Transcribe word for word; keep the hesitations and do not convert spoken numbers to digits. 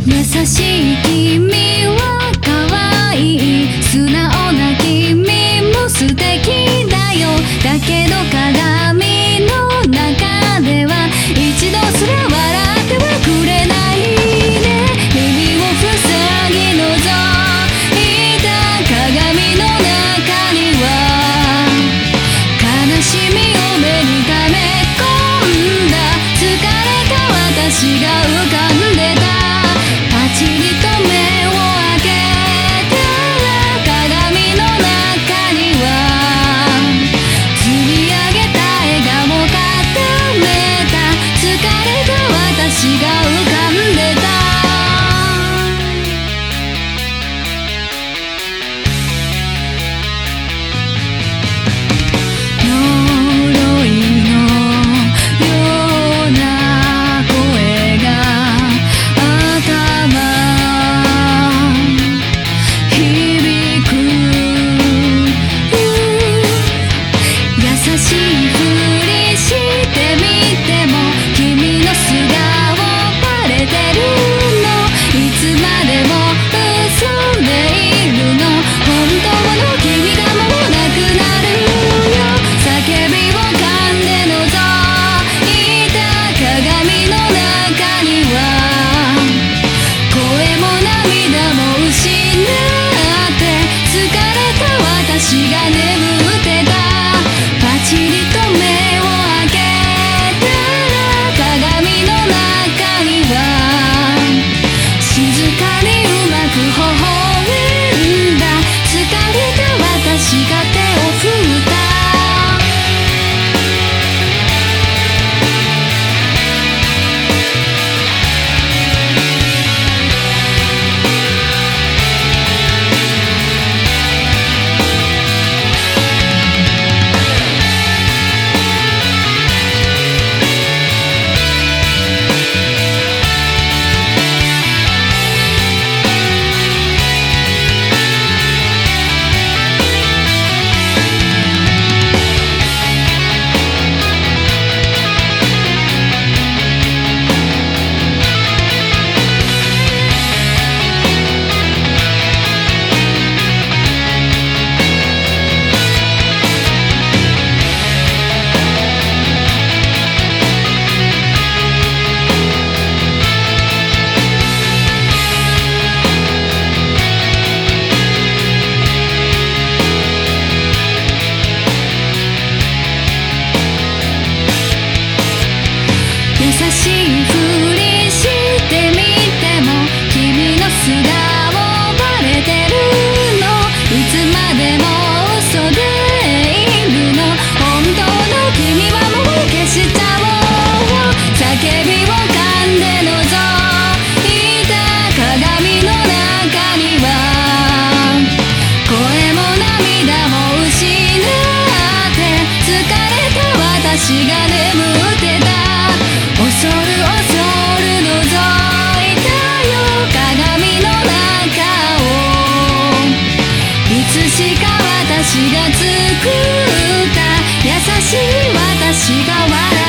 優しい君は可愛い、素直な君も素敵だよ。だけど鏡の中では一度すら笑ってはくれないね。指を塞ぎ覗いた鏡の中には悲しみを目に溜め込んだ疲れた私が浮かんでた。パチリと目を開けたら鏡の中には積み上げた笑顔固めた疲れた私が浮かんでた。呪いのような声が頭響く。優しいふりしてみても君の素顔バレてるの。いつまでも嘘でいるの。本当の君がもうなくなるよ。叫びを噛んで覗いた鏡の中には声も涙も失って疲れた私が眠ってた。パチリと目を開けたら鏡の中には静かにうまく微笑んだ疲れた私が手を振った。優しいふりしてみても君の素顔バレてるの。いつまでも嘘でいるの。本当の君はもう消しちゃおう。叫びを噛んで覗いた鏡の中には声も涙も失って疲れた私が眠ってた。恐る恐る覗いたよ鏡の中を。いつしか私が作った優しい私が笑